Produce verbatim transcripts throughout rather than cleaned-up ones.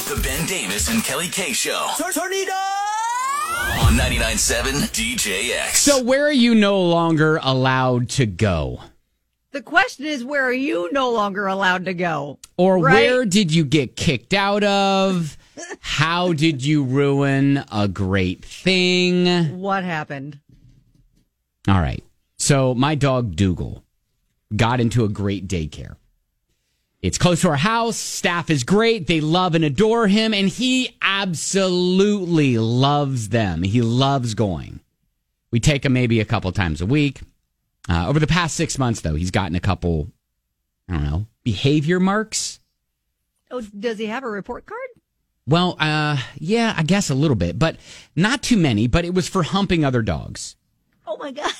The Ben Davis and Kelly K Show. Turn, turn it up! On ninety-nine point seven D J X. So where are you no longer allowed to go? The question is, where are you no longer allowed to go? Or right? where did you get kicked out of? How did you ruin a great thing? What happened? All right. So my dog Dougal got into a great daycare. It's close to our house. Staff is great. They love and adore him. And he absolutely loves them. He loves going. We take him maybe a couple times a week. Uh, over the past six months, though, he's gotten a couple, I don't know, behavior marks. Oh, does he have a report card? Well, uh, yeah, I guess a little bit, but not too many. But it was for humping other dogs. Oh, my God.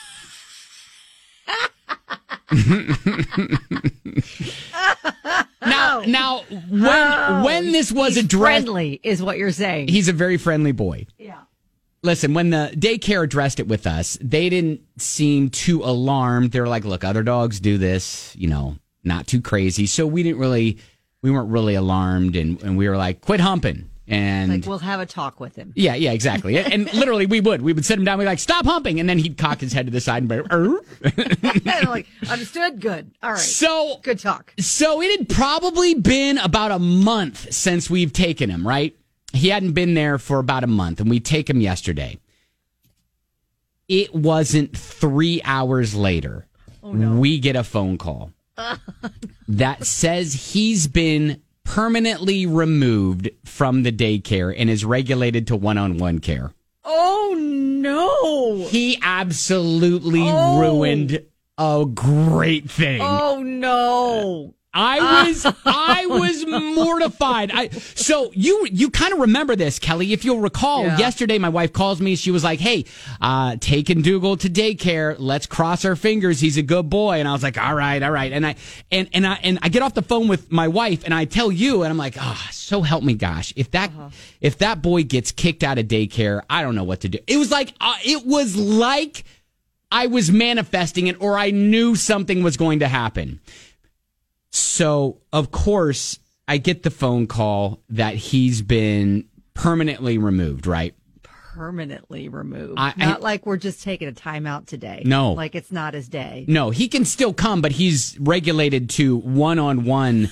now, now, when oh, when this was he's addressed, friendly is what you're saying. He's a very friendly boy. Yeah. Listen, when the daycare addressed it with us, they didn't seem too alarmed. They were like, "Look, other dogs do this, you know, not too crazy." So we didn't really, we weren't really alarmed, and, and we were like, "Quit humping." And like, we'll have a talk with him. Yeah, yeah, exactly. And literally, we would. We would sit him down. We'd be like, "Stop humping." And then he'd cock his head to the side and be like, "Er." And like, understood? Good. All right. So, good talk. So it had probably been about a month since we've taken him, right? He hadn't been there for about a month, and we take him yesterday. It wasn't three hours later. Oh, no. We get a phone call that says he's been permanently removed from the daycare and is regulated to one-on-one care. Oh, no. He absolutely oh. ruined a great thing. Oh, no. I was I was mortified. I so you you kind of remember this, Kelly. If you'll recall, yeah. yesterday my wife calls me. She was like, "Hey, uh, taking Dougal to daycare. Let's cross our fingers. He's a good boy." And I was like, "All right, all right." And I and and I and I get off the phone with my wife, and I tell you, and I'm like, "Ah, oh, so help me, gosh! If that uh-huh. if that boy gets kicked out of daycare, I don't know what to do." It was like uh, it was like I was manifesting it, or I knew something was going to happen. So, of course, I get the phone call that he's been permanently removed, right? Permanently removed. I, not I, like we're just taking a timeout today. No. Like it's not his day. No, he can still come, but he's regulated to one-on-one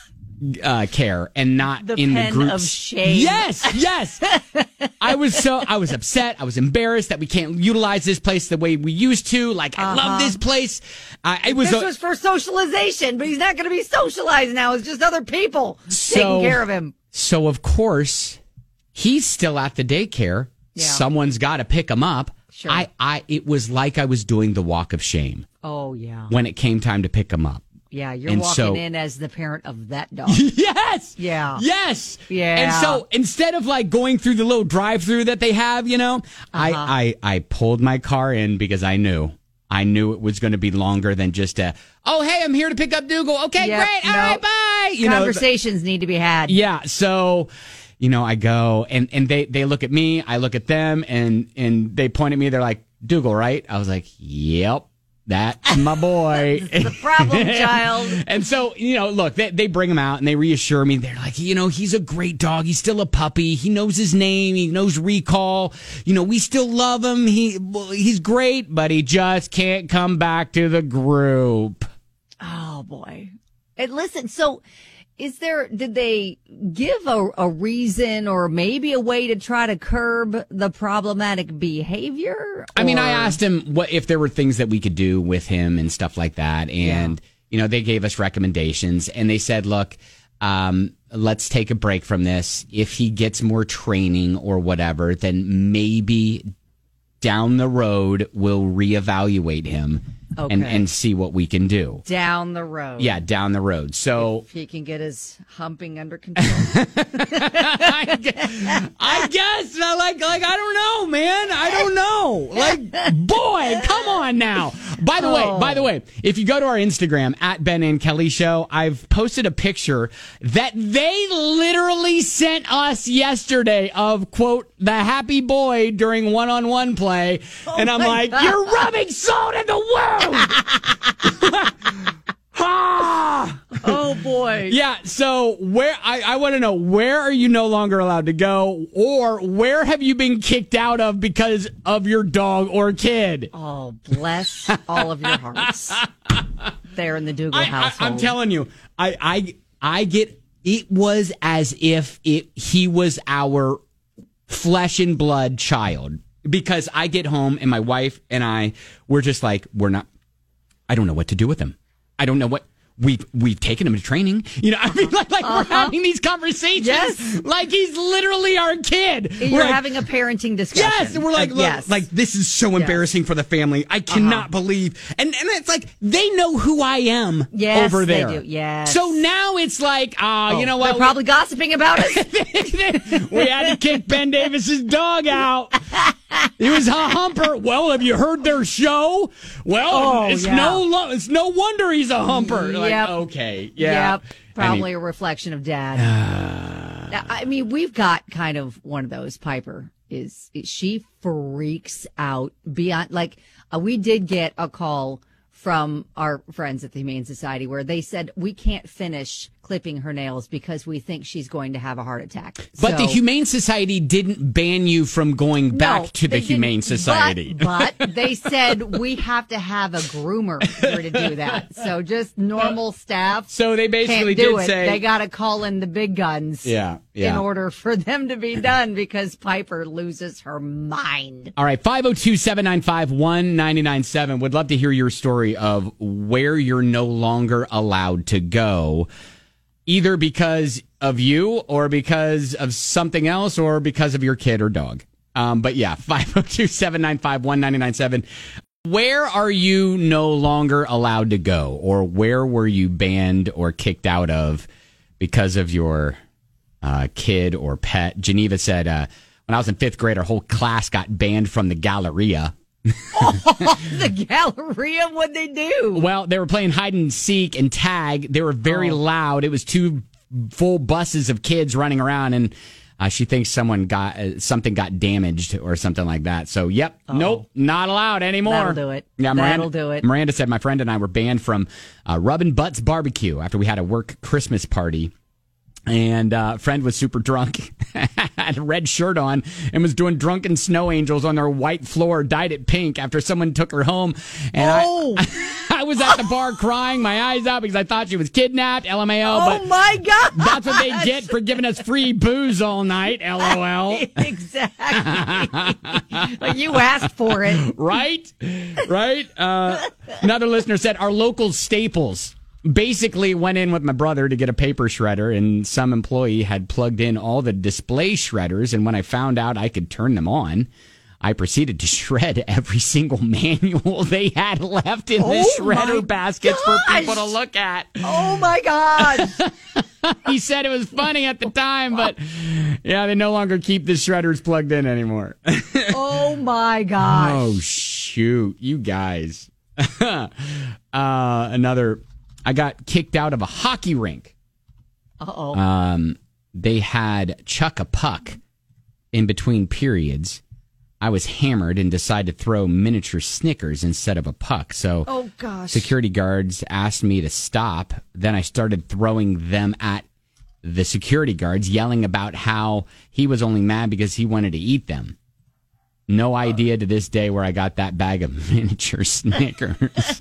uh, care and not the in pen the groups. of shame. Yes, yes. I was so I was upset. I was embarrassed that we can't utilize this place the way we used to. Like, I uh-huh. love this place. Uh, it was this a, was for socialization, but he's not going to be socialized now. It's just other people so, taking care of him. So, of course, he's still at the daycare. Yeah. Someone's got to pick him up. Sure. I, I, it was like I was doing the walk of shame. Oh, yeah. When it came time to pick him up. Yeah, you're and walking so, in as the parent of that dog. Yes. Yeah. Yes. Yeah. And so instead of like going through the little drive-through that they have, you know, uh-huh. I, I, I pulled my car in because I knew. I knew it was going to be longer than just a, "Oh, hey, I'm here to pick up Dougal. Okay, yep, great. All no. right, bye." You Conversations know, need to be had. Yeah. So, you know, I go and, and they, they look at me, I look at them, and, and they point at me. They're like, "Dougal, right?" I was like, "Yep. That's my boy." That's the problem, child. And so, you know, look, they, they bring him out and they reassure me. They're like, you know, he's a great dog. He's still a puppy. He knows his name. He knows recall. You know, we still love him. He well, he's great, but he just can't come back to the group. Oh, boy. And listen, so is there, did they give a, a reason or maybe a way to try to curb the problematic behavior? Or? I mean, I asked him what if there were things that we could do with him and stuff like that. And, yeah. you know, they gave us recommendations and they said, look, um, let's take a break from this. If he gets more training or whatever, then maybe down the road we'll reevaluate him. Okay. And, and see what we can do. Down the road. Yeah, down the road. So if he can get his humping under control. I guess, I guess like like I don't know, man. I don't know. Like, boy, come on now. By the oh. way, by the way, if you go to our Instagram at Ben and Kelly Show, I've posted a picture that they literally sent us yesterday of, quote, the happy boy during one-on-one play. Oh, and I'm like, God. You're rubbing salt in the wound. Ah! Oh, boy. Yeah, so where I, I want to know, where are you no longer allowed to go, or where have you been kicked out of because of your dog or kid? Oh, bless all of your hearts there in the Dougal I, household. I, I'm telling you, I, I, I get, it was as if it he was our flesh and blood child, because I get home and my wife and I, we're just like, we're not, I don't know what to do with him. I don't know what. We've we've taken him to training. You know, I mean, like, like uh-huh. we're having these conversations. Yes. Like he's literally our kid. You're we're like, having a parenting discussion. Yes. And we're like, uh, look, yes. like, this is so embarrassing yes. for the family. I cannot uh-huh. believe. And and it's like, they know who I am yes, over there. They do. Yes. So now it's like, uh, oh, you know what? They're probably gossiping about us. We had to kick Ben Davis's dog out. He was a humper. Well, have you heard their show? Well, oh, it's yeah. no lo- it's no wonder he's a humper. Yep. Like, okay, yeah, yep. Probably a reflection of Dad. Uh, I mean, we've got kind of one of those. Piper is, is she freaks out beyond. Like uh, we did get a call from our friends at the Humane Society where they said we can't finish clipping her nails because we think she's going to have a heart attack. But so, the Humane Society didn't ban you from going back no, to the Humane Society. But, but they said we have to have a groomer here to do that. So just normal staff. So they basically can't do did it. say they got to call in the big guns. Yeah, yeah. In order for them to be done because Piper loses her mind. All right, five oh two, seven nine five, one nine nine seven. Would love to hear your story of where you're no longer allowed to go. Either because of you or because of something else or because of your kid or dog. Um, but yeah, five oh two, seven nine five, one nine nine seven. Where are you no longer allowed to go, or where were you banned or kicked out of because of your uh, kid or pet? Geneva said, uh, when I was in fifth grade, our whole class got banned from the Galleria. Oh, the Galleria, what'd they do? Well, they were playing hide and seek and tag. They were very oh. loud. It was two full buses of kids running around, and uh, she thinks someone got uh, something got damaged or something like that. So, yep, oh. nope, not allowed anymore. That'll do it. Yeah, Miranda, That'll do it. Miranda said my friend and I were banned from uh, Rubbin' Butts Barbecue after we had a work Christmas party. And a uh, friend was super drunk, had a red shirt on, and was doing drunken snow angels on their white floor, dyed it pink after someone took her home. And oh. I, I was at the bar crying my eyes out because I thought she was kidnapped, L M A O. Oh, but my God. That's what they get for giving us free booze all night, L O L. Exactly. Well, you asked for it. Right? Right? Uh, another listener said, our local Staples basically went in with my brother to get a paper shredder, and some employee had plugged in all the display shredders, and when I found out I could turn them on, I proceeded to shred every single manual they had left in oh the shredder baskets gosh. for people to look at. Oh, my God. He said it was funny at the time, but yeah, they no longer keep the shredders plugged in anymore. Oh, my gosh. Oh, shoot. You guys. uh, another... I got kicked out of a hockey rink. Uh-oh. Um, they had chuck a puck in between periods. I was hammered and decided to throw miniature Snickers instead of a puck. So oh, gosh. Security guards asked me to stop. Then I started throwing them at the security guards, yelling about how he was only mad because he wanted to eat them. No idea to this day where I got that bag of miniature Snickers.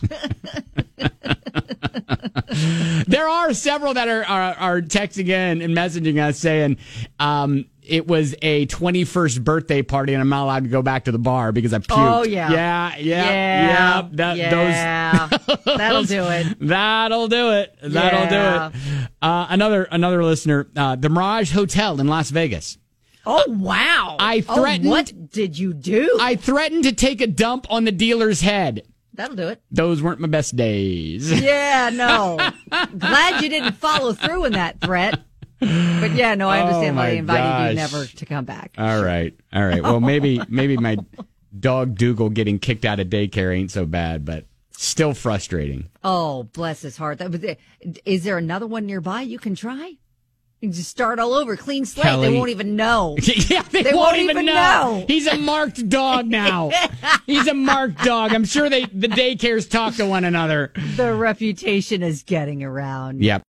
There are several that are, are, are texting in and messaging us saying um, it was a twenty-first birthday party and I'm not allowed to go back to the bar because I puked. Oh, yeah. Yeah, yeah, yeah. yeah. That, yeah. Those, That'll do it. That'll do it. That'll yeah. do it. Uh, another, another listener, uh, the Mirage Hotel in Las Vegas. Oh, wow. I threatened. Oh, what did you do? I threatened to take a dump on the dealer's head. That'll do it. Those weren't my best days. Yeah, no. Glad you didn't follow through in that threat. But yeah, no, I understand oh why they invited gosh. you never to come back. All right. All right. Well, maybe maybe my dog Dougal getting kicked out of daycare ain't so bad, but still frustrating. Oh, bless his heart. Is there another one nearby you can try? You can just start all over, clean slate. Kelly. They won't even know. Yeah, they, they won't, won't even, even know. know. He's a marked dog now. He's a marked dog. I'm sure they the daycares talk to one another. The reputation is getting around. Yep.